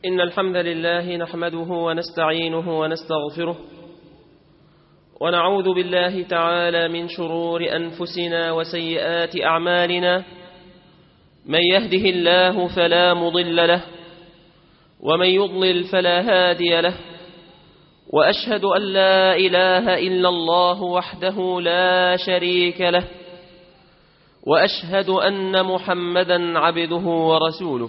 إن الحمد لله نحمده ونستعينه ونستغفره ونعوذ بالله تعالى من شرور أنفسنا وسيئات أعمالنا. من يهده الله فلا مضل له ومن يضلل فلا هادي له، وأشهد أن لا إله إلا الله وحده لا شريك له، وأشهد أن محمدا عبده ورسوله.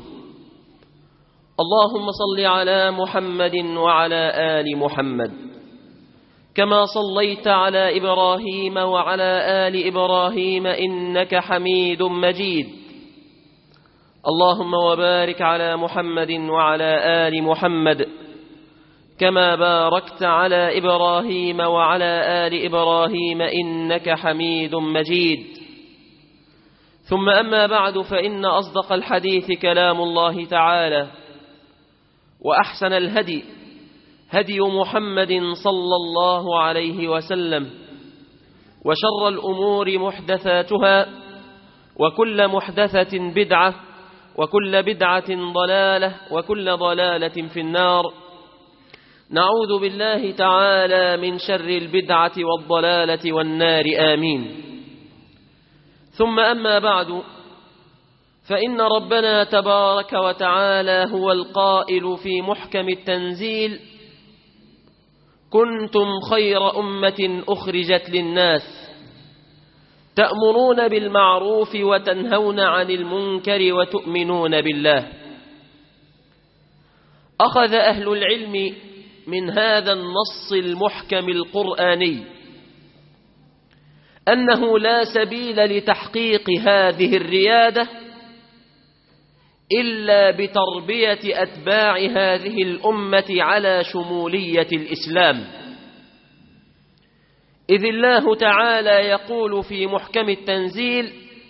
اللهم صل على محمد وعلى آل محمد كما صليت على إبراهيم وعلى آل إبراهيم إنك حميد مجيد. اللهم وبارك على محمد وعلى آل محمد كما باركت على إبراهيم وعلى آل إبراهيم إنك حميد مجيد. ثم أما بعد، فإن أصدق الحديث كلام الله تعالى، وأحسن الهدي هدي محمد صلى الله عليه وسلم، وشر الأمور محدثاتها، وكل محدثة بدعة، وكل بدعة ضلالة، وكل ضلالة في النار. نعوذ بالله تعالى من شر البدعة والضلالة والنار، آمين. ثم أما بعد، فإن ربنا تبارك وتعالى هو القائل في محكم التنزيل: كنتم خير أمة أخرجت للناس تأمرون بالمعروف وتنهون عن المنكر وتؤمنون بالله. أخذ أهل العلم من هذا النص المحكم القرآني أنه لا سبيل لتحقيق هذه الريادة إلا بتربية أتباع هذه الأمة على شمولية الإسلام، إذ الله تعالى يقول في محكم التنزيل: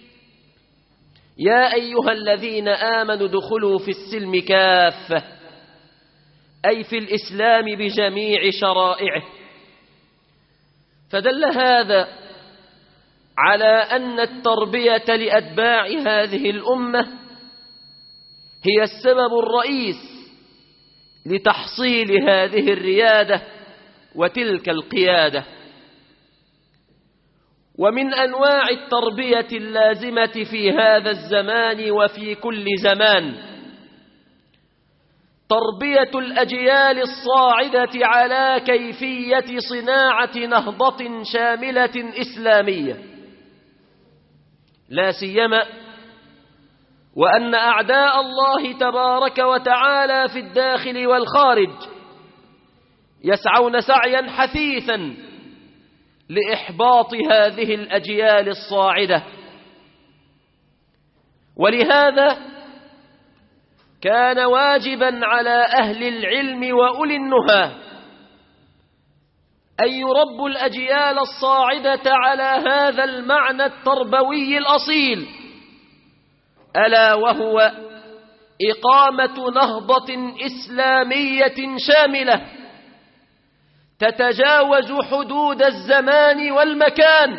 يا أيها الذين آمنوا ادخلوا في السلم كافة، أي في الإسلام بجميع شرائعه. فدل هذا على أن التربية لأتباع هذه الأمة هي السبب الرئيس لتحصيل هذه الريادة وتلك القيادة. ومن أنواع التربية اللازمة في هذا الزمان وفي كل زمان تربية الأجيال الصاعدة على كيفية صناعة نهضة شاملة إسلامية، لا سيما وأن أعداء الله تبارك وتعالى في الداخل والخارج يسعون سعيا حثيثا لإحباط هذه الأجيال الصاعدة. ولهذا كان واجبا على أهل العلم وأولي النهى أن يربوا الأجيال الصاعدة على هذا المعنى التربوي الأصيل، ألا وهو إقامة نهضة إسلامية شاملة تتجاوز حدود الزمان والمكان،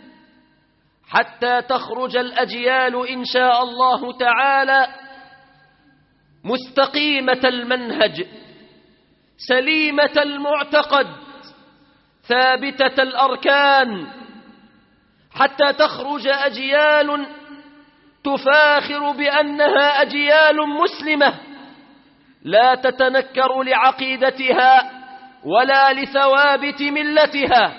حتى تخرج الأجيال إن شاء الله تعالى مستقيمة المنهج، سليمة المعتقد، ثابتة الأركان، حتى تخرج أجيال تفاخر بأنها أجيال مسلمة لا تتنكر لعقيدتها ولا لثوابت ملتها.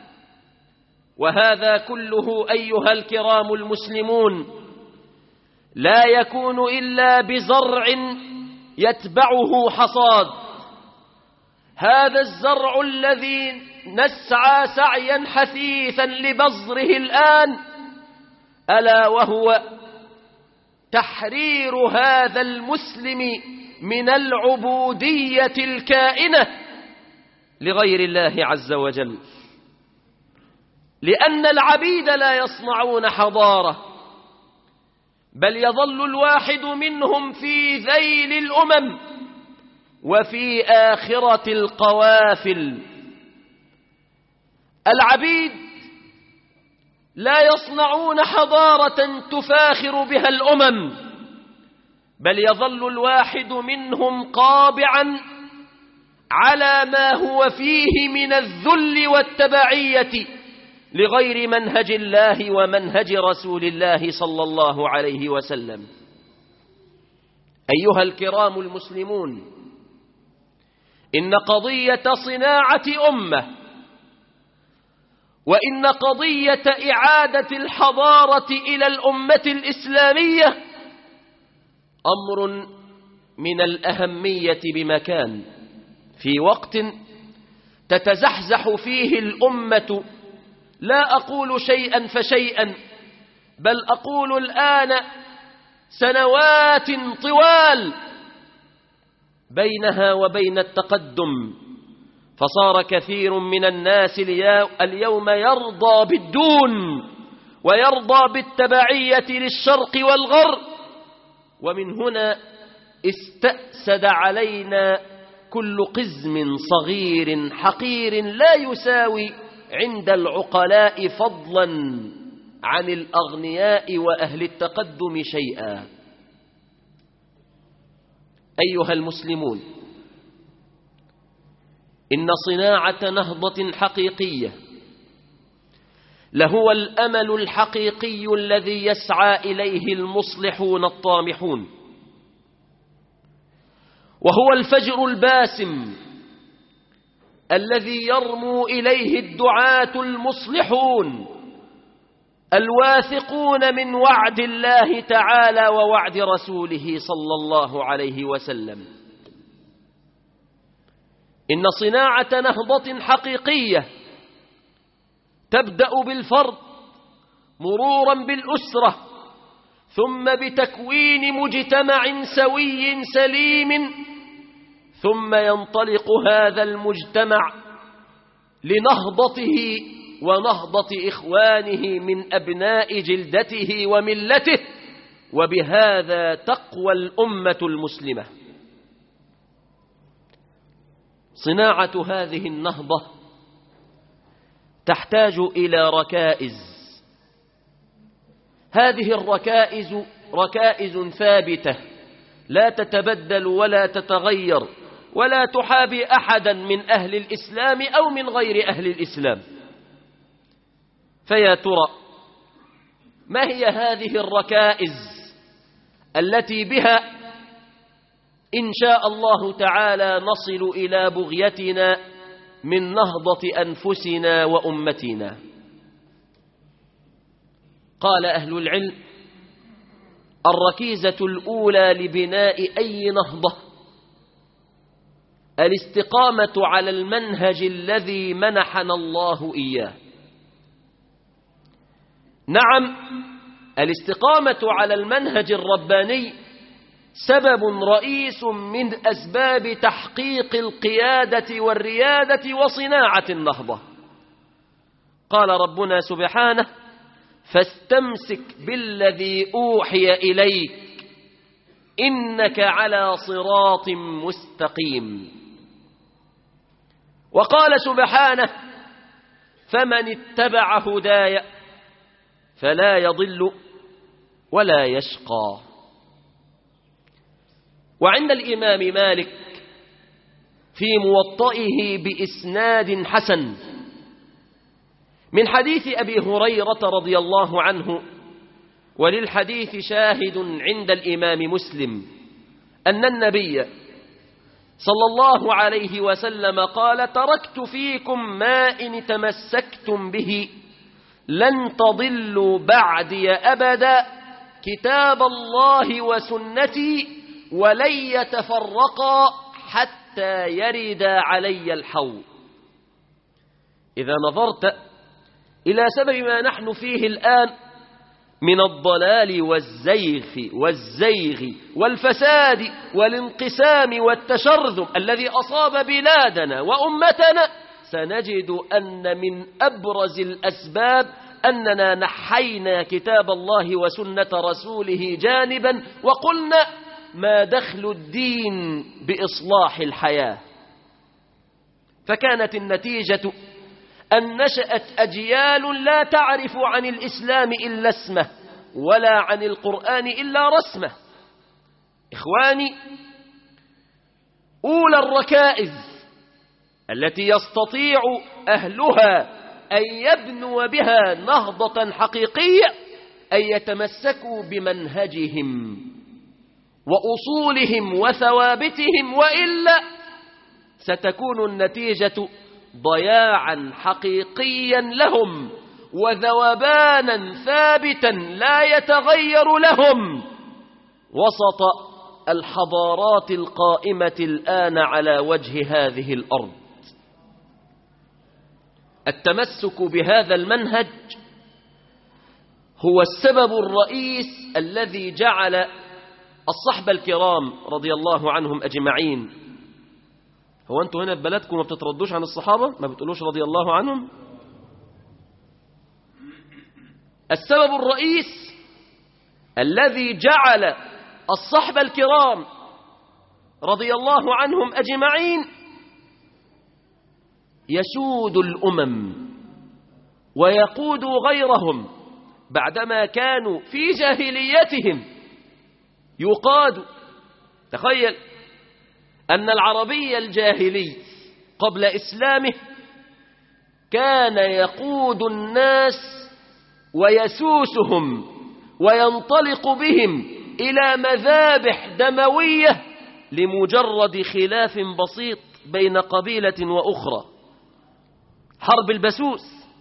وهذا كله أيها الكرام المسلمون لا يكون إلا بزرع يتبعه حصاد. هذا الزرع الذي نسعى سعيا حثيثا لبذره الآن، ألا وهو تحرير هذا المسلم من العبودية الكائنة لغير الله عز وجل، لأن العبيد لا يصنعون حضارة، بل يظل الواحد منهم في ذيل الأمم وفي آخرة القوافل. العبيد لا يصنعون حضارة تفاخر بها الأمم، بل يظل الواحد منهم قابعا على ما هو فيه من الذل والتبعية لغير منهج الله ومنهج رسول الله صلى الله عليه وسلم. أيها الكرام المسلمون، إن قضية صناعة أمة وإن قضية إعادة الحضارة إلى الأمة الإسلامية أمر من الأهمية بمكان، في وقت تتزحزح فيه الأمة، لا أقول شيئا فشيئا، بل أقول الآن سنوات طوال بينها وبين التقدم، فصار كثير من الناس اليوم يرضى بالدون ويرضى بالتبعية للشرق والغرب، ومن هنا استأسد علينا كل قزم صغير حقير لا يساوي عند العقلاء فضلا عن الأغنياء وأهل التقدم شيئا. أيها المسلمون، إن صناعة نهضة حقيقية لهو الأمل الحقيقي الذي يسعى إليه المصلحون الطامحون، وهو الفجر الباسم الذي يرمو إليه الدعاة المصلحون الواثقون من وعد الله تعالى ووعد رسوله صلى الله عليه وسلم. إن صناعة نهضة حقيقية تبدأ بالفرد مرورا بالأسرة، ثم بتكوين مجتمع سوي سليم، ثم ينطلق هذا المجتمع لنهضته ونهضة إخوانه من أبناء جلدته وملته، وبهذا تقوى الأمة المسلمة. صناعة هذه النهضة تحتاج إلى ركائز، هذه الركائز ركائز ثابتة لا تتبدل ولا تتغير ولا تحابي أحدا من أهل الإسلام أو من غير أهل الإسلام. فيا ترى ما هي هذه الركائز التي بها إن شاء الله تعالى نصل إلى بغيتنا من نهضة أنفسنا وأمتنا؟ قال أهل العلم: الركيزة الأولى لبناء أي نهضة الاستقامة على المنهج الذي منحنا الله إياه. نعم، الاستقامة على المنهج الرباني سبب رئيس من أسباب تحقيق القيادة والريادة وصناعة النهضة. قال ربنا سبحانه: فاستمسك بالذي أوحي إليك إنك على صراط مستقيم. وقال سبحانه: فمن اتبع هداي فلا يضل ولا يشقى. وعند الإمام مالك في موطئه بإسناد حسن من حديث أبي هريرة رضي الله عنه، وللحديث شاهد عند الإمام مسلم، أن النبي صلى الله عليه وسلم قال: تركت فيكم ما إن تمسكتم به لن تضلوا بعدي أبدا، كتاب الله وسنتي، ولن يتفرقا حتى يرد علي الحوض. إذا نظرت إلى سبب ما نحن فيه الآن من الضلال والزيغ والفساد والانقسام والتشرذم الذي أصاب بلادنا وأمتنا، سنجد أن من أبرز الأسباب أننا نحينا كتاب الله وسنة رسوله جانبا، وقلنا ما دخل الدين بإصلاح الحياة. فكانت النتيجة أن نشأت أجيال لا تعرف عن الإسلام إلا اسمه، ولا عن القرآن إلا رسمه. إخواني، أولى الركائز التي يستطيع أهلها أن يبنوا بها نهضة حقيقية أن يتمسكوا بمنهجهم وأصولهم وثوابتهم، وإلا ستكون النتيجة ضياعا حقيقيا لهم وذوبانا ثابتا لا يتغير لهم وسط الحضارات القائمة الآن على وجه هذه الأرض. التمسك بهذا المنهج هو السبب الرئيس الذي جعل الصحبة الكرام رضي الله عنهم أجمعين. هو أنتوا هنا في بلدكم ما بتتردوش عن الصحابة؟ ما بتقولوش رضي الله عنهم؟ السبب الرئيس الذي جعل الصحبة الكرام رضي الله عنهم أجمعين يسود الأمم ويقود غيرهم بعدما كانوا في جاهليتهم يقاد. تخيل أن العربي الجاهلي قبل إسلامه كان يقود الناس ويسوسهم وينطلق بهم إلى مذابح دموية لمجرد خلاف بسيط بين قبيلة وأخرى. حرب البسوس،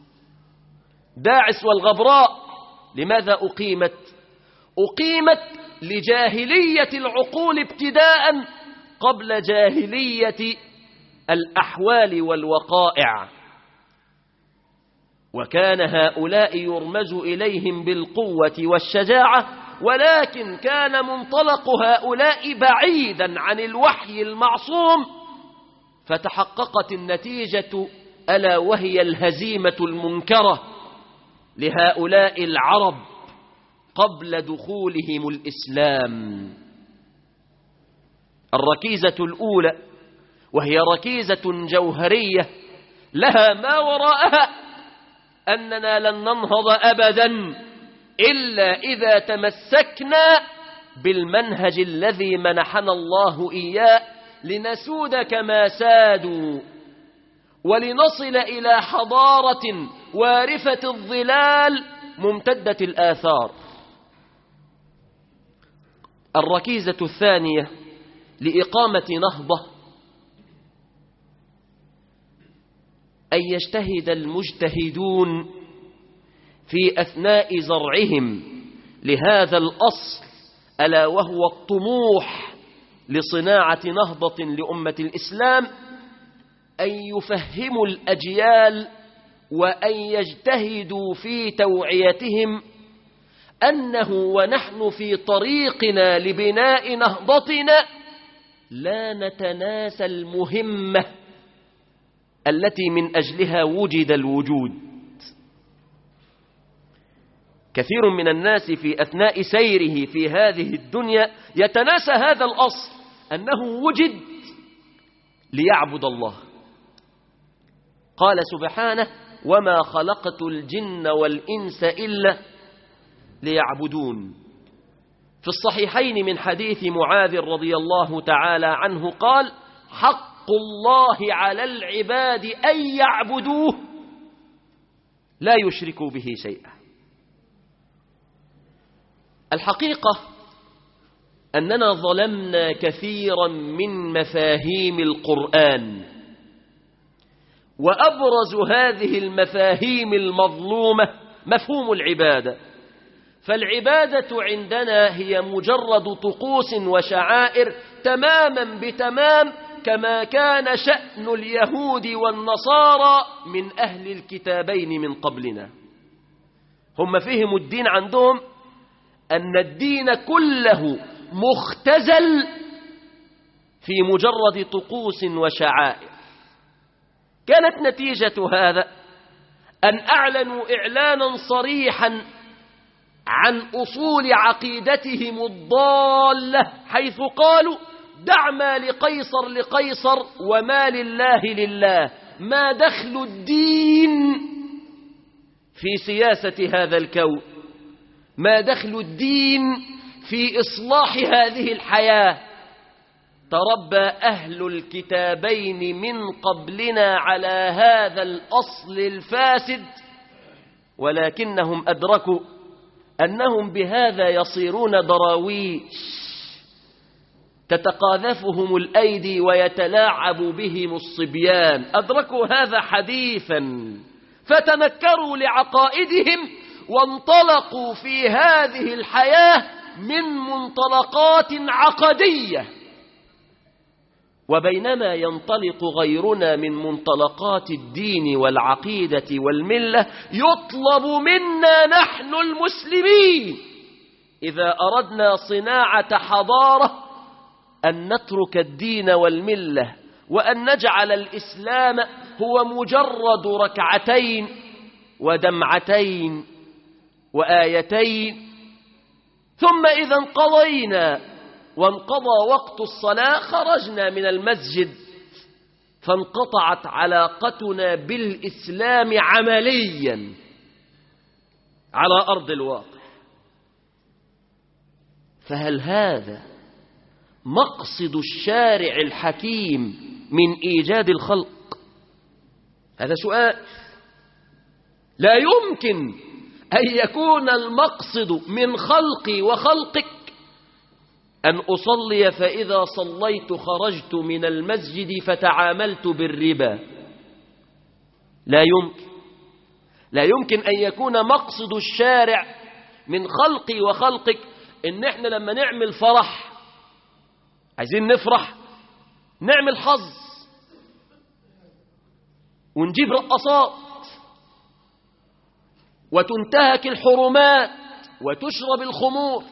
داعس والغبراء، لماذا أقيمت؟ أقيمت لجاهلية العقول ابتداء قبل جاهلية الأحوال والوقائع، وكان هؤلاء يرمز إليهم بالقوة والشجاعة، ولكن كان منطلق هؤلاء بعيدا عن الوحي المعصوم، فتحققت النتيجة ألا وهي الهزيمة المنكرة لهؤلاء العرب قبل دخولهم الإسلام. الركيزة الأولى، وهي ركيزة جوهرية لها ما وراءها، أننا لن ننهض أبدا إلا إذا تمسكنا بالمنهج الذي منحنا الله إياه لنسود كما سادوا ولنصل إلى حضارة وارفة الظلال ممتدة الآثار. الركيزة الثانية لإقامة نهضة أن يجتهد المجتهدون في أثناء زرعهم لهذا الأصل، ألا وهو الطموح لصناعة نهضة لأمة الإسلام، أن يفهموا الأجيال وأن يجتهدوا في توعيتهم أنه ونحن في طريقنا لبناء نهضتنا لا نتناسى المهمة التي من أجلها وجد الوجود. كثير من الناس في أثناء سيره في هذه الدنيا يتناسى هذا الأصل، أنه وجد ليعبد الله. قال سبحانه: وما خلقت الجن والإنس إلا ليعبدون. في الصحيحين من حديث معاذ رضي الله تعالى عنه قال: حق الله على العباد أن يعبدوه لا يشركوا به شيئا. الحقيقة أننا ظلمنا كثيرا من مفاهيم القرآن، وأبرز هذه المفاهيم المظلومة مفهوم العبادة. فالعبادة عندنا هي مجرد طقوس وشعائر تماما بتمام، كما كان شأن اليهود والنصارى من أهل الكتابين من قبلنا. هم فيهم الدين عندهم أن الدين كله مختزل في مجرد طقوس وشعائر. كانت نتيجة هذا أن أعلنوا إعلانا صريحا عن أصول عقيدتهم الضالة، حيث قالوا: دع ما لقيصر لقيصر وما لله لله. ما دخل الدين في سياسة هذا الكون؟ ما دخل الدين في إصلاح هذه الحياة. تربى أهل الكتابين من قبلنا على هذا الأصل الفاسد، ولكنهم أدركوا أنهم بهذا يصيرون دراويش تتقاذفهم الأيدي ويتلاعب بهم الصبيان. أدركوا هذا حديثا فتنكروا لعقائدهم وانطلقوا في هذه الحياة من منطلقات عقدية، وبينما ينطلق غيرنا من منطلقات الدين والعقيدة والملة، يطلب منا نحن المسلمين إذا أردنا صناعة حضارة أن نترك الدين والملة، وأن نجعل الإسلام هو مجرد ركعتين ودمعتين وآيتين، ثم إذا انقضينا وانقضى وقت الصلاة خرجنا من المسجد فانقطعت علاقتنا بالإسلام عمليا على أرض الواقع. فهل هذا مقصد الشارع الحكيم من إيجاد الخلق؟ هذا سؤال. لا يمكن أن يكون المقصد من خلقي وخلقك أن أصلي فإذا صليت خرجت من المسجد فتعاملت بالربا. لا يمكن أن يكون مقصد الشارع من خلقي وخلقك إن إحنا لما نعمل فرح، عايزين نفرح، نعمل حظ ونجيب رقصات وتنتهك الحرمات وتشرب الخمور.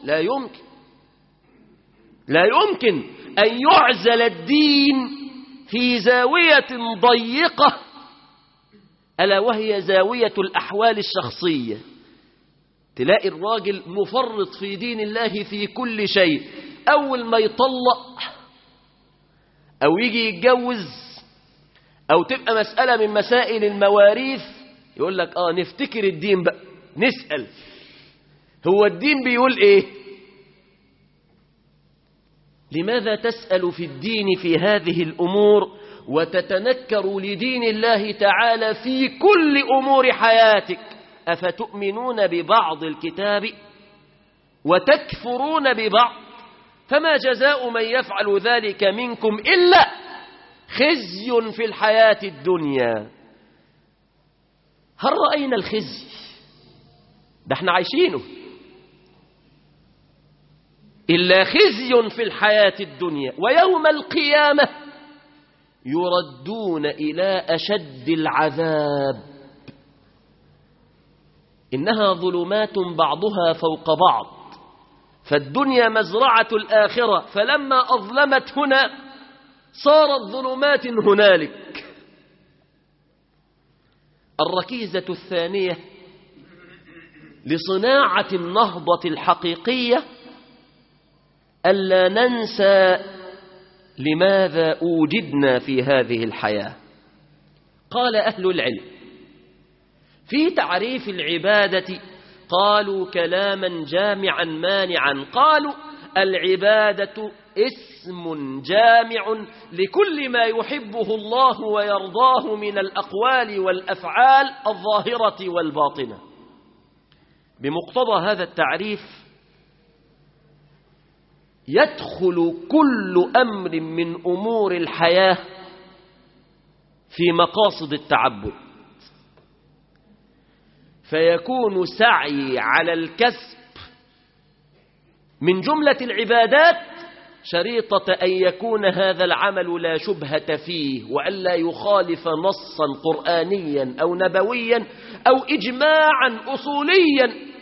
لا يمكن أن يعزل الدين في زاوية ضيقة، ألا وهي زاوية الأحوال الشخصية. تلاقي الراجل مفرط في دين الله في كل شيء، أول ما يطلق أو يجي يتجوز أو تبقى مسألة من مسائل المواريث يقول لك نفتكر الدين بقى، نسأل هو الدين بيقول إيه؟ لماذا تسأل في الدين في هذه الأمور وتتنكر لدين الله تعالى في كل أمور حياتك؟ أفتؤمنون ببعض الكتاب وتكفرون ببعض؟ فما جزاء من يفعل ذلك منكم إلا خزي في الحياة الدنيا. هل رأينا الخزي؟ ده احنا عايشينه. إلا خزي في الحياة الدنيا، ويوم القيامة يردون إلى أشد العذاب. إنها ظلمات بعضها فوق بعض، فالدنيا مزرعة الآخرة، فلما أظلمت هنا صارت ظلمات هنالك. الركيزة الثانية لصناعة النهضة الحقيقية ألا ننسى لماذا أوجدنا في هذه الحياة. قال أهل العلم في تعريف العبادة، قالوا كلاما جامعا مانعا، قالوا العبادة اسم جامع لكل ما يحبه الله ويرضاه من الأقوال والأفعال الظاهرة والباطنة. بمقتضى هذا التعريف يدخل كل أمر من أمور الحياة في مقاصد التعبد، فيكون سعي على الكسب من جملة العبادات شريطة أن يكون هذا العمل لا شبهة فيه، وألا يخالف نصا قرآنيا أو نبويا أو إجماعا أصوليا.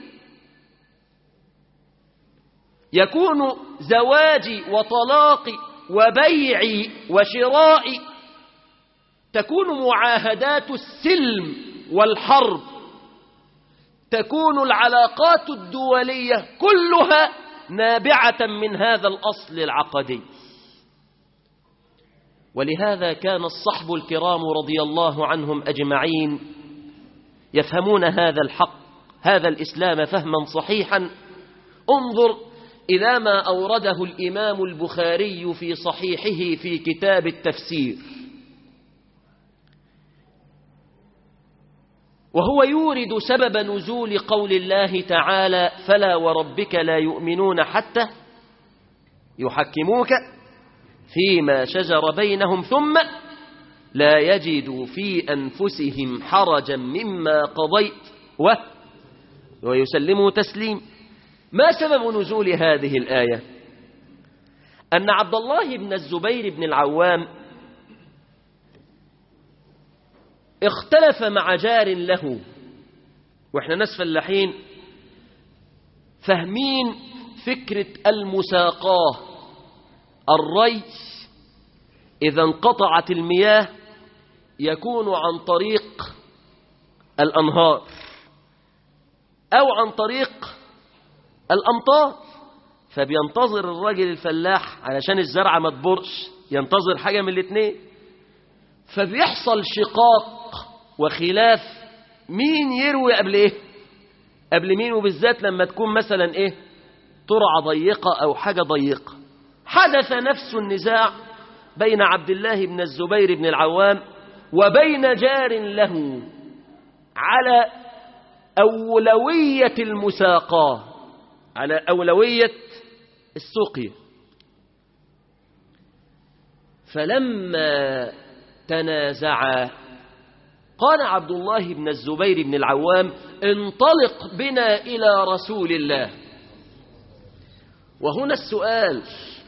يكون زواجي وطلاقي وبيعي وشرائي، تكون معاهدات السلم والحرب، تكون العلاقات الدولية كلها نابعة من هذا الأصل العقدي. ولهذا كان الصحب الكرام رضي الله عنهم أجمعين يفهمون هذا الحق، هذا الإسلام فهما صحيحا. انظر إلى ما أورده الإمام البخاري في صحيحه في كتاب التفسير، وهو يورد سبب نزول قول الله تعالى: فلا وربك لا يؤمنون حتى يحكموك فيما شجر بينهم ثم لا يجدوا في أنفسهم حرجا مما قضيت ويسلموا تسليم. ما سبب نزول هذه الآية؟ أن عبد الله بن الزبير بن العوام اختلف مع جار له، وإحنا ناس فلاحين فاهمين فكرة المساقاه، الري إذا انقطعت المياه يكون عن طريق الأنهار أو عن طريق الأمطار، فبينتظر الراجل الفلاح علشان الزرعة ما تبرش، ينتظر حاجة من الاثنين، فبيحصل شقاق وخلاف مين يروي قبل ايه، قبل مين، وبالذات لما تكون مثلا ايه ترعة ضيقة أو حاجة ضيقة. حدث نفس النزاع بين عبد الله بن الزبير بن العوام وبين جار له على أولوية المساقاة، على أولوية السقيا. فلما تنازعا قال عبد الله بن الزبير بن العوام: انطلق بنا إلى رسول الله. وهنا السؤال: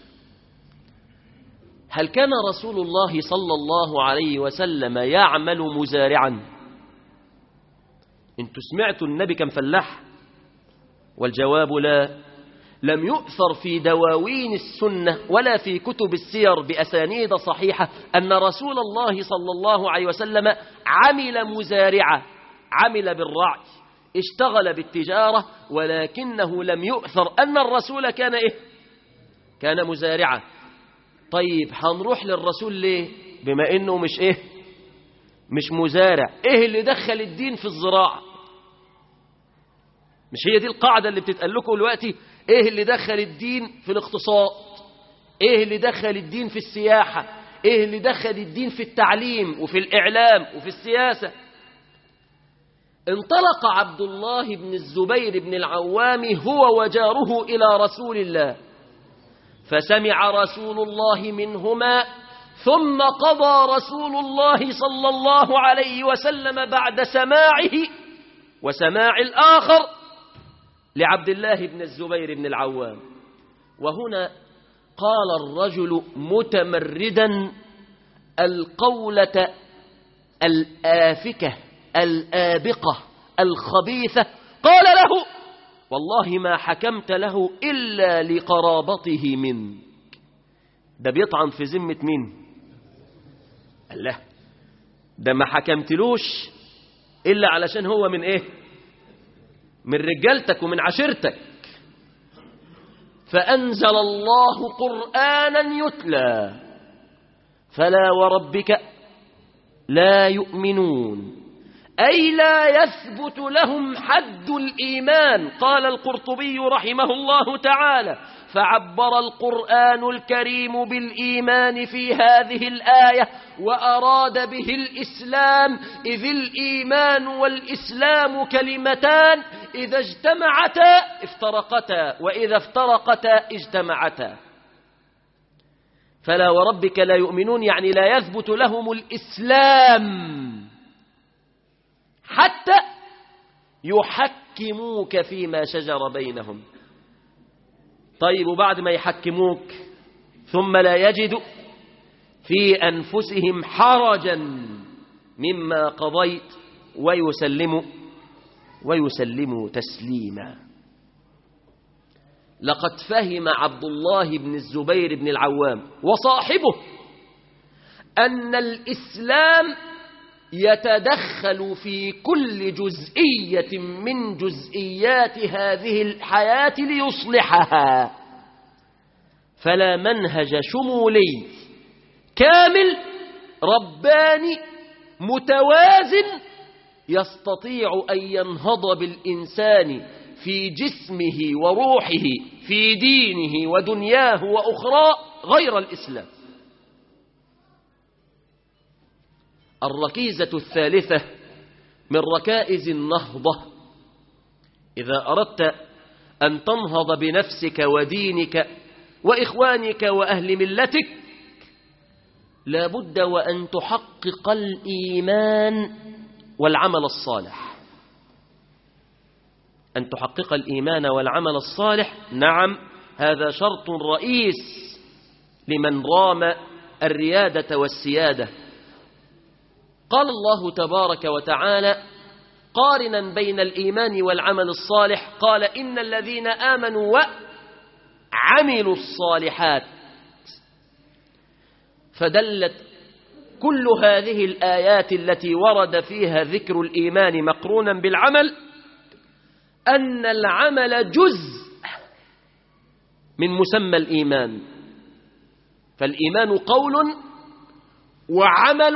هل كان رسول الله صلى الله عليه وسلم يعمل مزارعا؟ انتوا سمعتوا النبي كان فلاح؟ والجواب لا، لم يؤثر في دواوين السنة ولا في كتب السير بأسانيد صحيحة أن رسول الله صلى الله عليه وسلم عمل مزارعة، عمل بالرعي، اشتغل بالتجارة، ولكنه لم يؤثر أن الرسول كان إيه؟ كان مزارعة. طيب هنروح للرسول ليه بما إنه مش إيه؟ مش مزارع؟ إيه اللي دخل الدين في الزراعة؟ مش هي دي القاعدة اللي بتتقال لكم دلوقتي؟ ايه اللي دخل الدين في الاقتصاد؟ ايه اللي دخل الدين في السياحة؟ ايه اللي دخل الدين في التعليم وفي الإعلام وفي السياسة؟ انطلق عبد الله بن الزبير بن العوام هو وجاره إلى رسول الله، فسمع رسول الله منهما، ثم قضى رسول الله صلى الله عليه وسلم بعد سماعه وسماع الآخر لعبد الله بن الزبير بن العوام. وهنا قال الرجل متمردا القولة الآفكة الآبقة الخبيثة، قال له: والله ما حكمت له إلا لقرابته منك. ده بيطعن في ذمة مين؟ الله، ده ما حكمتلوش إلا علشان هو من إيه؟ من رجالتك ومن عشيرتك. فأنزل الله قرآنا يتلى: فلا وربك لا يؤمنون، أي لا يثبت لهم حد الإيمان. قال القرطبي رحمه الله تعالى: فعبر القرآن الكريم بالإيمان في هذه الآية وأراد به الإسلام، إذ الإيمان والإسلام كلمتان إذا اجتمعتا افترقتا، وإذا افترقتا اجتمعتا. فلا وربك لا يؤمنون يعني لا يثبت لهم الإسلام حتى يحكموك فيما شجر بينهم. طيب، وبعد ما يحكموك ثم لا يجدوا في أنفسهم حرجا مما قضيت ويسلموا تسليما. لقد فهم عبد الله بن الزبير بن العوام وصاحبه أن الإسلام يتدخل في كل جزئية من جزئيات هذه الحياة ليصلحها، فلا منهج شمولي كامل رباني متوازن يستطيع أن ينهض بالإنسان في جسمه وروحه في دينه ودنياه وأخرى غير الإسلام. الركيزة الثالثة من ركائز النهضة: إذا أردت أن تنهض بنفسك ودينك وإخوانك وأهل ملتك لا بد وأن تحقق الإيمان والعمل الصالح. أن تحقق الإيمان والعمل الصالح، نعم، هذا شرط رئيس لمن رام الريادة والسيادة. قال الله تبارك وتعالى قارنا بين الإيمان والعمل الصالح، قال إن الذين آمنوا وعملوا الصالحات. فدلت كل هذه الآيات التي ورد فيها ذكر الإيمان مقرونا بالعمل أن العمل جزء من مسمى الإيمان. فالإيمان قول وعمل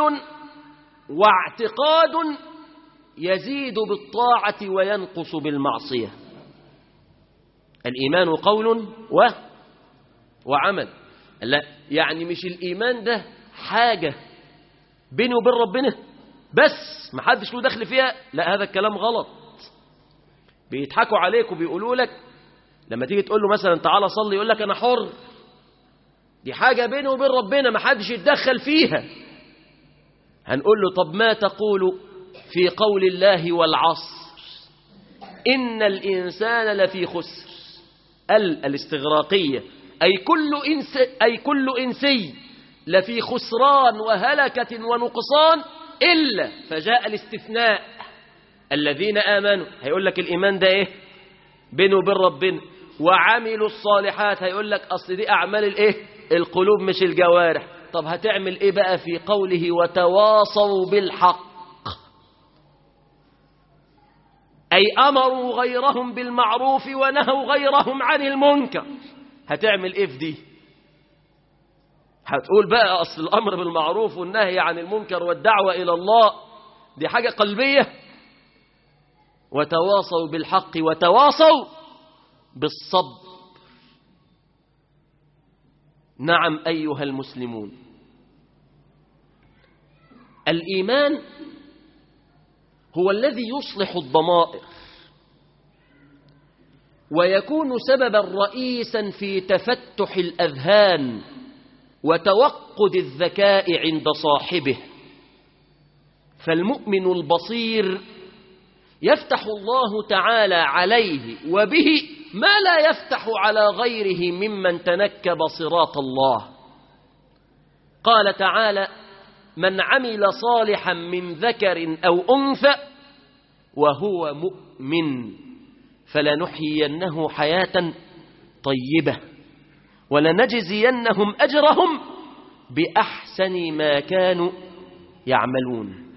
واعتقاد يزيد بالطاعة وينقص بالمعصية. الإيمان قول وعمل. لا يعني مش الإيمان ده حاجة بيني وبين ربنا بس محدش له دخل فيها، لا، هذا الكلام غلط. بيضحكوا عليك وبيقولوا لك لما تيجي تقول له مثلا تعالى صلي يقول لك أنا حر، دي حاجة بيني وبين ربنا محدش يتدخل فيها. هنقول له طب ما تقول في قول الله والعصر إن الإنسان لفي خسر؟ الاستغراقية أي كل إنسي لفي خسران وهلكة ونقصان إلا، فجاء الاستثناء الذين آمنوا. هيقول لك الإيمان ده إيه؟ بينه وبين ربنا. وعملوا الصالحات هيقول لك أصل دي أعمال الإيه؟ القلوب مش الجوارح. طب هتعمل إيه بقى في قوله وتواصوا بالحق؟ أي أمروا غيرهم بالمعروف ونهوا غيرهم عن المنكر. هتعمل إيه في دي؟ هتقول بقى أصل الأمر بالمعروف والنهي عن المنكر والدعوة إلى الله دي حاجة قلبية؟ وتواصوا بالحق وتواصوا بالصبر. نعم أيها المسلمون، الإيمان هو الذي يصلح الضمائر ويكون سببا رئيسا في تفتح الأذهان وتوقد الذكاء عند صاحبه. فالمؤمن البصير يفتح الله تعالى عليه وبه ما لا يفتح على غيره ممن تنكب صراط الله. قال تعالى من عمل صالحا من ذكر أو أنثى وهو مؤمن فلنحيينه حياة طيبة ولنجزينهم أجرهم بأحسن ما كانوا يعملون.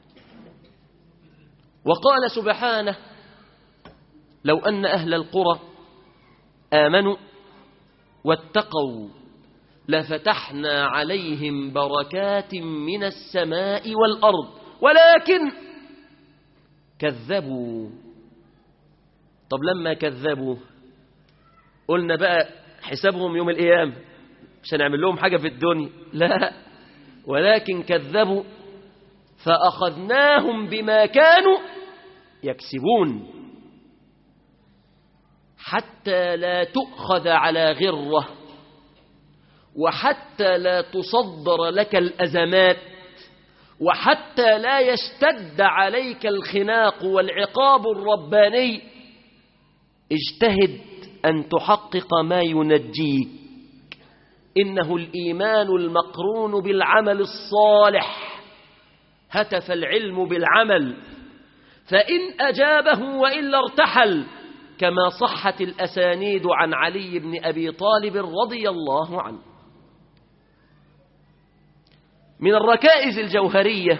وقال سبحانه لو أن أهل القرى آمنوا واتقوا لفتحنا عليهم بركات من السماء والأرض ولكن كذبوا. طب لما كذبوا قلنا بقى حسابهم يوم القيامة، مش هنعمل لهم حاجة في الدنيا، لا، ولكن كذبوا فأخذناهم بما كانوا يكسبون حتى لا تؤخذ على غرة وحتى لا تصدر لك الأزمات وحتى لا يشتد عليك الخناق والعقاب الرباني. اجتهد أن تحقق ما ينجيك. إنه الإيمان المقرون بالعمل الصالح. هتف العلم بالعمل فإن أجابه وإلا ارتحل، كما صحت الأسانيد عن علي بن أبي طالب رضي الله عنه. من الركائز الجوهرية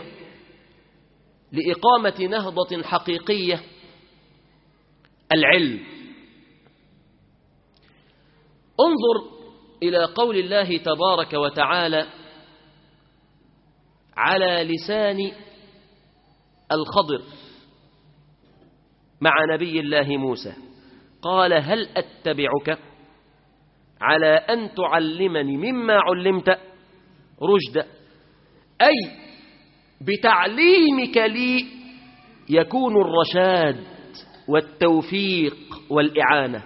لإقامة نهضة حقيقية العلم. انظر إلى قول الله تبارك وتعالى على لسان الخضر مع نبي الله موسى قال هل أتبعك على أن تعلمني مما علمت رشدا، أي بتعليمك لي يكون الرشاد والتوفيق والإعانة.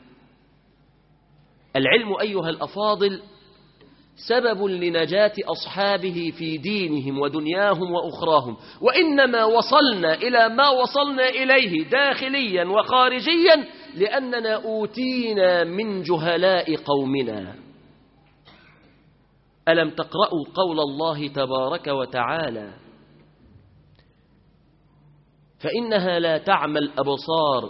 العلم أيها الأفاضل سبب لنجاة أصحابه في دينهم ودنياهم وأخراهم، وإنما وصلنا إلى ما وصلنا إليه داخليا وخارجيا لأننا أوتينا من جهلاء قومنا. ألم تقرأوا قول الله تبارك وتعالى فإنها لا تعمى الأبصار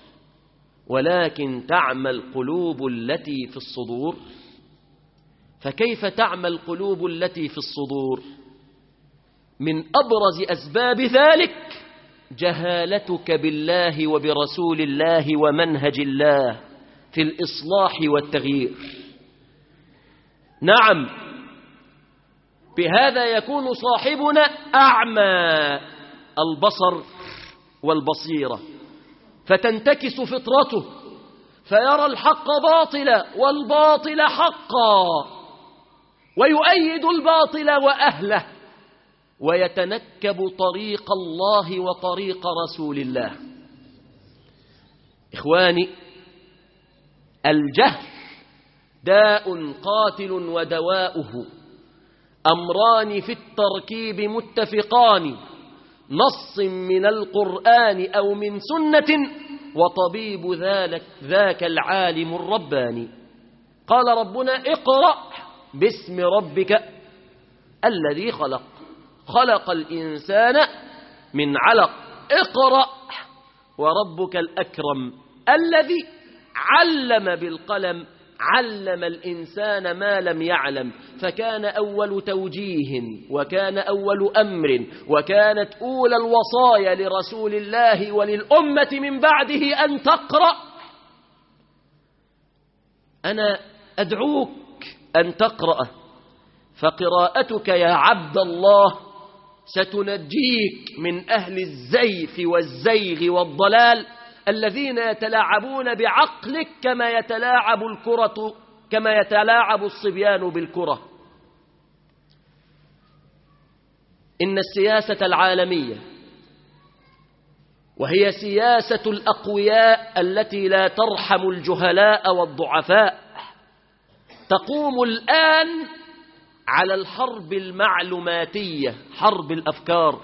ولكن تعمى القلوب التي في الصدور؟ فكيف تعمى القلوب التي في الصدور؟ من أبرز أسباب ذلك جهالتك بالله وبرسول الله ومنهج الله في الإصلاح والتغيير. نعم، بهذا يكون صاحبنا أعمى البصر والبصيرة، فتنتكس فطرته فيرى الحق باطلا والباطل حقا، ويؤيد الباطل وأهله، ويتنكب طريق الله وطريق رسول الله. إخواني، الجهل داء قاتل ودواؤه أمران في التركيب متفقان، نص من القرآن أو من سنة، وطبيب ذاك العالم الرباني. قال ربنا اقرأ باسم ربك الذي خلق، خلق الإنسان من علق، اقرأ وربك الأكرم الذي علم بالقلم، علم الإنسان ما لم يعلم. فكان أول توجيه وكان أول أمر وكانت أولى الوصايا لرسول الله وللأمة من بعده أن تقرأ. أنا أدعوك أن تقرأ، فقراءتك يا عبد الله ستنجيك من أهل الزيف والزيغ والضلال الذين يتلاعبون بعقلك كما يتلاعب الصبيان بالكرة. إن السياسة العالمية، وهي سياسة الأقوياء التي لا ترحم الجهلاء والضعفاء، تقوم الآن على الحرب المعلوماتية، حرب الأفكار.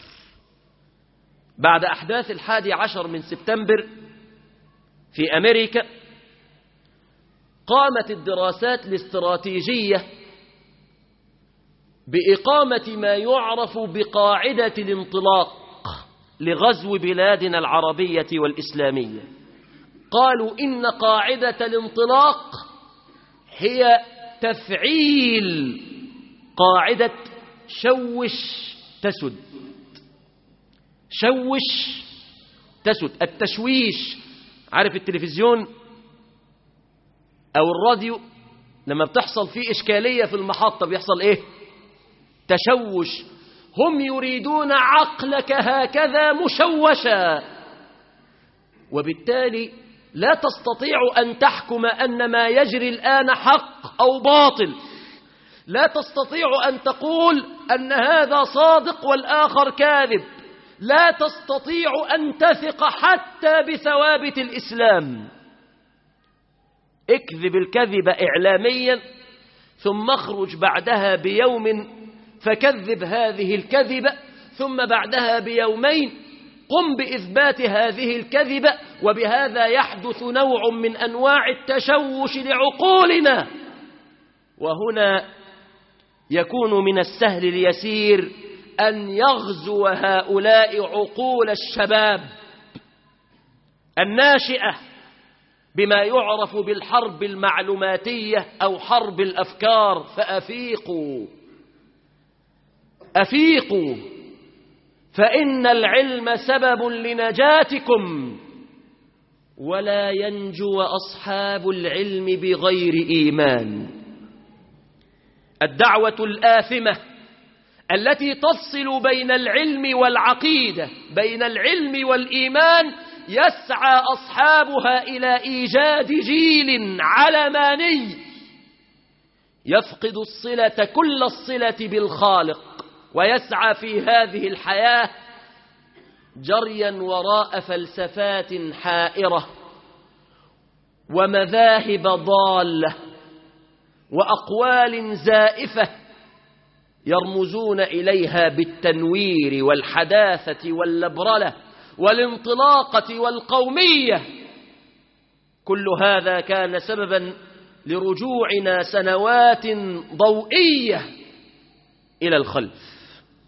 بعد أحداث 11 من سبتمبر في أمريكا قامت الدراسات الاستراتيجية بإقامة ما يعرف بقاعدة الانطلاق لغزو بلادنا العربية والإسلامية. قالوا إن قاعدة الانطلاق هي تفعيل قاعدة شوش تسد. شوش تسد، التشويش. عارف التلفزيون أو الراديو لما بتحصل فيه إشكالية في المحطة بيحصل إيه؟ تشوش. هم يريدون عقلك هكذا مشوشا، وبالتالي لا تستطيع أن تحكم أن ما يجري الآن حق أو باطل. لا تستطيع أن تقول أن هذا صادق والآخر كاذب. لا تستطيع أن تثق حتى بثوابت الإسلام. اكذب الكذب إعلاميا ثم اخرج بعدها بيوم فكذب هذه الكذبة، ثم بعدها بيومين قم بإثبات هذه الكذبة، وبهذا يحدث نوع من أنواع التشوش لعقولنا. وهنا يكون من السهل اليسير أن يغزو هؤلاء عقول الشباب الناشئة بما يعرف بالحرب المعلوماتية أو حرب الأفكار. فأفيقوا، أفيقوا، فإن العلم سبب لنجاتكم، ولا ينجو أصحاب العلم بغير إيمان. الدعوة الآثمة التي تفصل بين العلم والعقيدة، بين العلم والإيمان، يسعى أصحابها إلى إيجاد جيل علماني يفقد الصلة كل الصلة بالخالق، ويسعى في هذه الحياة جريا وراء فلسفات حائرة ومذاهب ضالة وأقوال زائفة يرمزون إليها بالتنوير والحداثة واللبرلة والانطلاقة والقومية. كل هذا كان سببا لرجوعنا سنوات ضوئية إلى الخلف.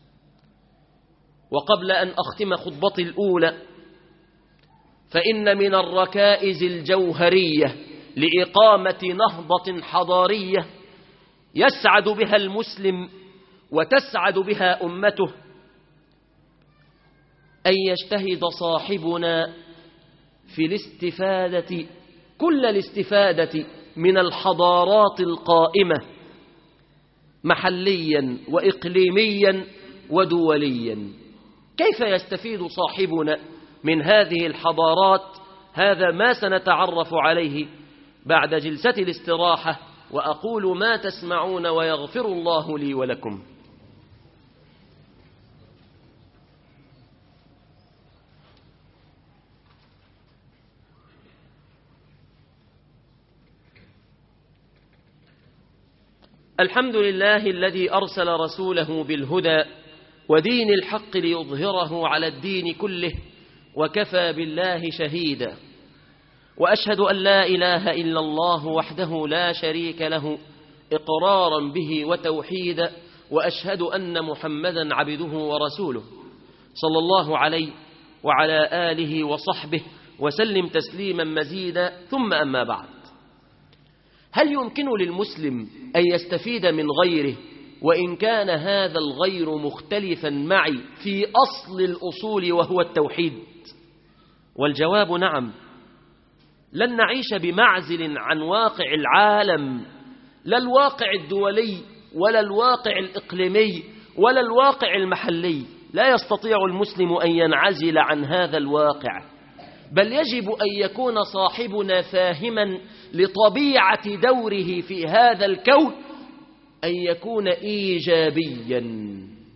وقبل أن أختم خطبتي الأولى، فإن من الركائز الجوهرية لإقامة نهضة حضارية يسعد بها المسلم وتسعد بها أمته أن يجتهد صاحبنا في الاستفادة كل الاستفادة من الحضارات القائمة محليا وإقليميا ودوليا. كيف يستفيد صاحبنا من هذه الحضارات؟ هذا ما سنتعرف عليه بعد جلسة الاستراحة، وأقول ما تسمعون ويغفر الله لي ولكم. الحمد لله الذي أرسل رسوله بالهدى ودين الحق ليظهره على الدين كله، وكفى بالله شهيدا. وأشهد أن لا إله إلا الله وحده لا شريك له إقرارا به وتوحيدا، وأشهد أن محمدا عبده ورسوله صلى الله عليه وعلى آله وصحبه وسلم تسليما مزيدا. ثم أما بعد، هل يمكن للمسلم أن يستفيد من غيره وإن كان هذا الغير مختلفا معي في أصل الأصول وهو التوحيد؟ والجواب نعم. لن نعيش بمعزل عن واقع العالم، لا الواقع الدولي ولا الواقع الإقليمي ولا الواقع المحلي. لا يستطيع المسلم أن ينعزل عن هذا الواقع، بل يجب أن يكون صاحبنا فاهما لطبيعة دوره في هذا الكون، أن يكون إيجابيا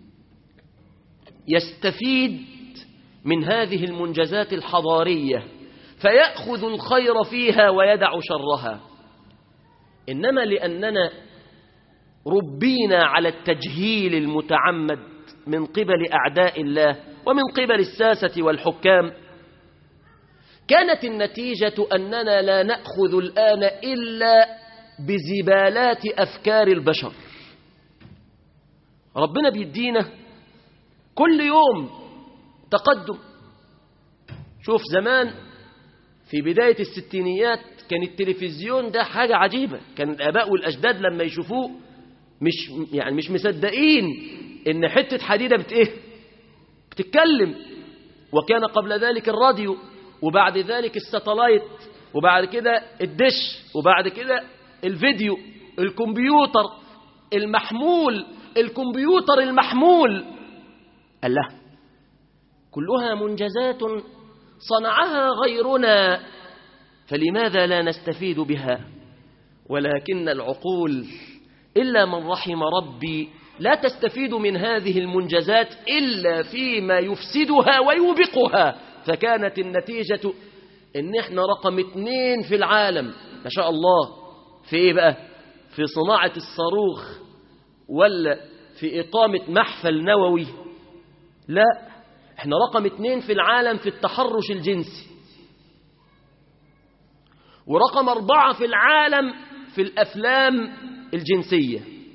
يستفيد من هذه المنجزات الحضارية فيأخذ الخير فيها ويدع شرها. إنما لأننا ربينا على التجهيل المتعمد من قبل أعداء الله ومن قبل الساسة والحكام، كانت النتيجة أننا لا نأخذ الآن إلا بزبالات أفكار البشر. ربنا بيدينا كل يوم تقدم. شوف زمان في بداية الستينيات كان التلفزيون ده حاجة عجيبة، كان الآباء والأجداد لما يشوفوه مش مصدقين إن حتة حديدة بتتكلم. وكان قبل ذلك الراديو، وبعد ذلك الساتلايت، وبعد كده الدش، وبعد كده الفيديو، الكمبيوتر المحمول، الكمبيوتر المحمول. الله، كلها منجزات صنعها غيرنا، فلماذا لا نستفيد بها؟ ولكن العقول إلا من رحم ربي لا تستفيد من هذه المنجزات إلا فيما يفسدها ويوبقها. فكانت النتيجة إن إحنا رقم 2 في العالم ما شاء الله. في إيه بقى؟ في صناعة الصاروخ ولا في إقامة محفل نووي؟ لا، إحنا رقم 2 في العالم في التحرش الجنسي، ورقم 4 في العالم في الأفلام الجنسية.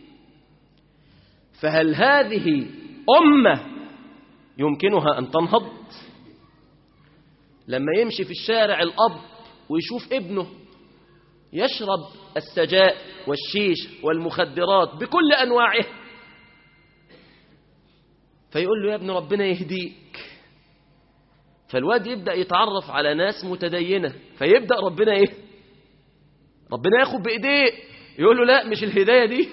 فهل هذه أمة يمكنها أن تنهض؟ لما يمشي في الشارع الأب ويشوف ابنه يشرب السجائر والشيش والمخدرات بكل أنواعه، فيقول له يا ابن ربنا يهديك. فالواد يبدأ يتعرف على ناس متدينة، فيبدأ ربنا ياخد بإيديه يقول له لا مش الهداية دي،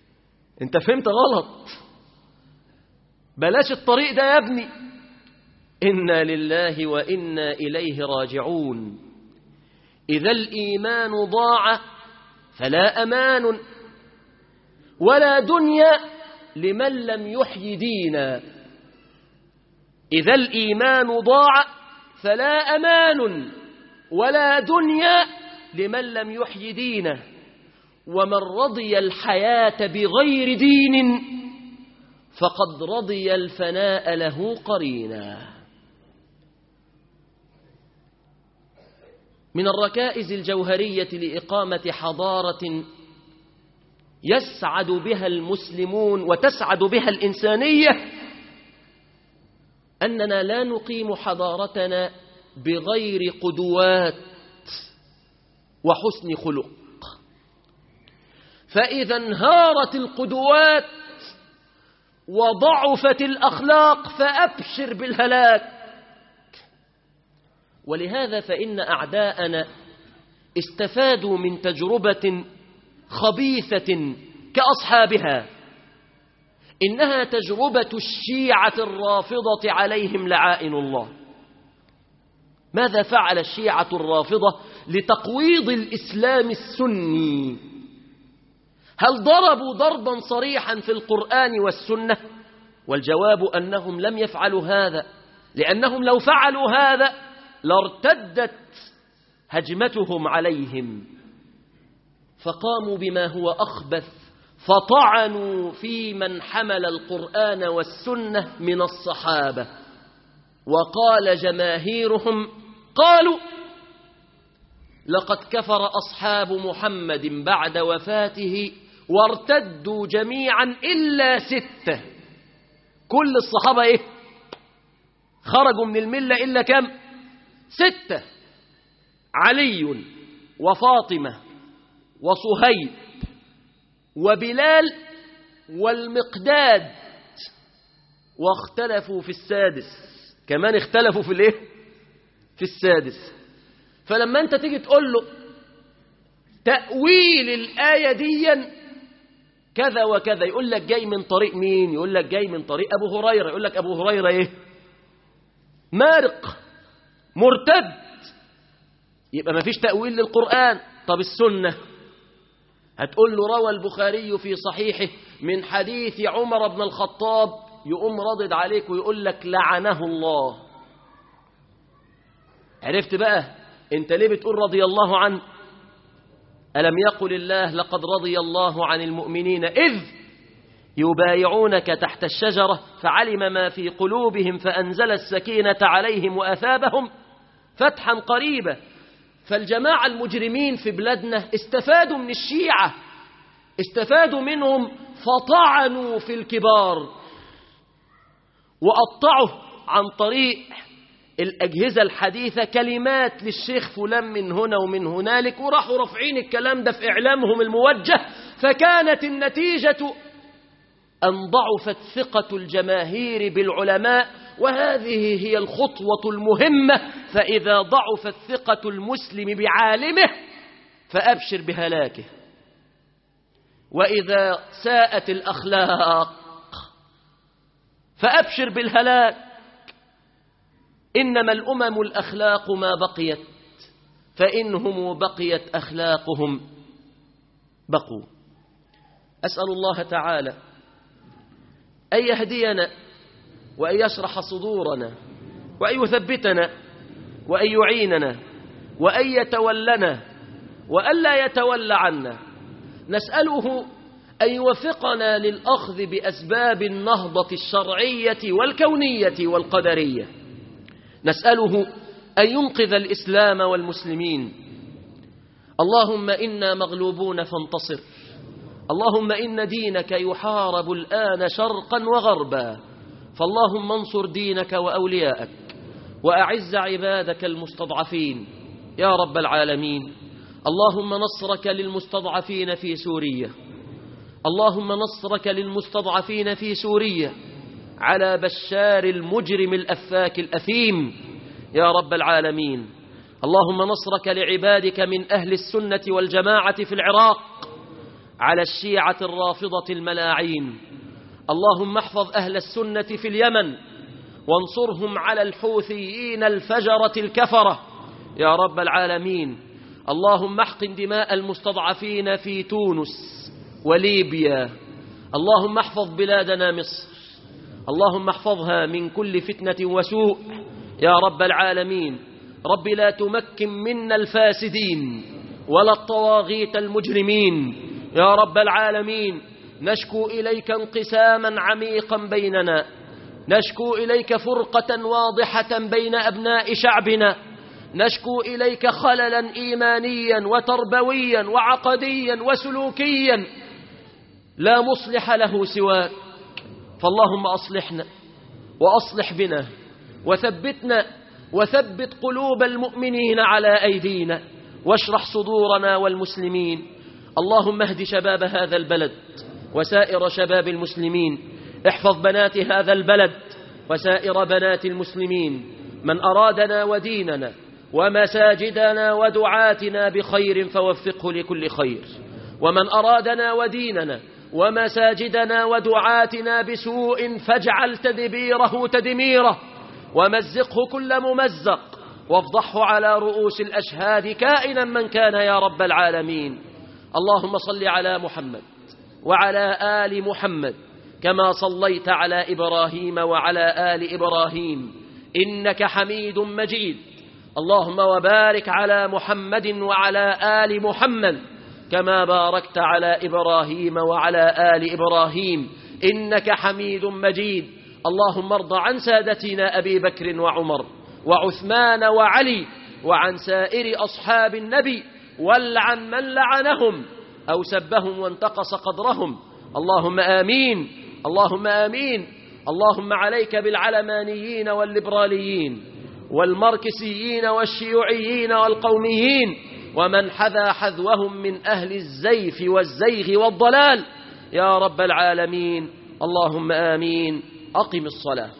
انت فهمت غلط، بلاش الطريق ده يا ابني. إنا لله وإنا إليه راجعون. إذا الإيمان ضاع فلا أمان ولا دنيا لمن لم يحيي دينا. إذا الإيمان ضاع فلا أمان ولا دنيا لمن لم يحيي دينه. ومن رضي الحياة بغير دين فقد رضي الفناء له قرينا. من الركائز الجوهرية لإقامة حضارة يسعد بها المسلمون وتسعد بها الإنسانية أننا لا نقيم حضارتنا بغير قدوات وحسن خلق. فإذا انهارت القدوات وضعفت الأخلاق فأبشر بالهلاك. ولهذا فإن أعداءنا استفادوا من تجربة خبيثة كأصحابها، إنها تجربة الشيعة الرافضة عليهم لعائن الله. ماذا فعل الشيعة الرافضة لتقويض الإسلام السني؟ هل ضربوا ضربا صريحا في القرآن والسنة؟ والجواب أنهم لم يفعلوا هذا، لأنهم لو فعلوا هذا لارتدت هجمتهم عليهم، فقاموا بما هو أخبث، فطعنوا في من حمل القرآن والسنة من الصحابة. وقال جماهيرهم قالوا لقد كفر أصحاب محمد بعد وفاته وارتدوا جميعا إلا 6. كل الصحابة إيه؟ خرجوا من الملة إلا كم؟ 6: علي وفاطمة وصهيب وبلال والمقداد. واختلفوا في السادس، كمان اختلفوا في الايه؟ في السادس. فلما انت تيجي تقول له تأويل الآية دي كذا وكذا، يقول لك جاي من طريق مين؟ يقول لك جاي من طريق أبو هريرة. يقول لك أبو هريرة ايه؟ مارق مرتد، يبقى ما فيش تأويل للقرآن. طب السنة هتقول له روى البخاري في صحيحه من حديث عمر بن الخطاب، يقوم ردد عليك ويقول لك لعنه الله. عرفت بقى انت ليه بتقول رضي الله عنه؟ ألم يقل الله لقد رضي الله عن المؤمنين إذ يبايعونك تحت الشجرة فعلم ما في قلوبهم فأنزل السكينة عليهم وأثابهم فتحا قريبا. فالجماعة المجرمين في بلادنا استفادوا من الشيعة، استفادوا منهم فطعنوا في الكبار وقطعوا عن طريق الأجهزة الحديثة كلمات للشيخ فلان من هنا ومن هنالك، وراحوا رافعين الكلام ده في إعلامهم الموجه. فكانت النتيجة أن ضعفت ثقة الجماهير بالعلماء، وهذه هي الخطوة المهمة. فإذا ضعفت ثقة المسلم بعالمه فأبشر بهلاكه، وإذا ساءت الأخلاق فأبشر بالهلاك. إنما الأمم الأخلاق ما بقيت، فإنهم بقيت أخلاقهم بقوا. أسأل الله تعالى أن يهدينا وأن يشرح صدورنا وأن يثبتنا وأن يعيننا وأن يتولنا وأن لا يتولى عنا. نسأله أن يوفقنا للأخذ بأسباب النهضة الشرعية والكونية والقدرية. نسأله أن ينقذ الإسلام والمسلمين. اللهم إنا مغلوبون فانتصر. اللهم إن دينك يحارب الآن شرقا وغربا، فاللهم انصر دينك وأولياءك وأعز عبادك المستضعفين يا رب العالمين. اللهم نصرك للمستضعفين في سوريا، اللهم نصرك للمستضعفين في سوريا على بشار المجرم الأفاك الأثيم يا رب العالمين. اللهم نصرك لعبادك من أهل السنة والجماعة في العراق على الشيعة الرافضة الملاعين. اللهم احفظ أهل السنة في اليمن، وانصرهم على الحوثيين الفجرة الكفرة يا رب العالمين. اللهم احقن دماء المستضعفين في تونس وليبيا. اللهم احفظ بلادنا مصر، اللهم احفظها من كل فتنة وسوء يا رب العالمين. رب لا تمكن منا الفاسدين ولا الطواغيت المجرمين يا رب العالمين. نشكو إليك انقساما عميقا بيننا، نشكو إليك فرقة واضحة بين أبناء شعبنا، نشكو إليك خللا إيمانيا وتربويا وعقديا وسلوكيا لا مصلح له سواك. فاللهم أصلحنا وأصلح بنا وثبتنا وثبت قلوب المؤمنين على أيدينا واشرح صدورنا والمسلمين. اللهم اهد شباب هذا البلد وسائر شباب المسلمين، احفظ بنات هذا البلد وسائر بنات المسلمين. من أرادنا وديننا ومساجدنا ودعاتنا بخير فوفقه لكل خير، ومن أرادنا وديننا ومساجدنا ودعاتنا بسوء فاجعل تدبيره تدميره، ومزقه كل ممزق، وافضحه على رؤوس الأشهاد كائنا من كان يا رب العالمين. اللهم صل على محمد وعلى آل محمد كما صليت على إبراهيم وعلى آل إبراهيم إنك حميد مجيد. اللهم وبارك على محمد وعلى آل محمد كما باركت على إبراهيم وعلى آل إبراهيم إنك حميد مجيد. اللهم ارض عن سادتنا أبي بكر وعمر وعثمان وعلي وعن سائر أصحاب النبي، والعن من لعنهم أو سبهم وانتقص قدرهم. اللهم آمين، اللهم آمين. اللهم عليك بالعلمانيين والليبراليين والماركسيين والشيوعيين والقوميين ومن حذا حذوهم من أهل الزيف والزيغ والضلال يا رب العالمين. اللهم آمين. أقم الصلاة.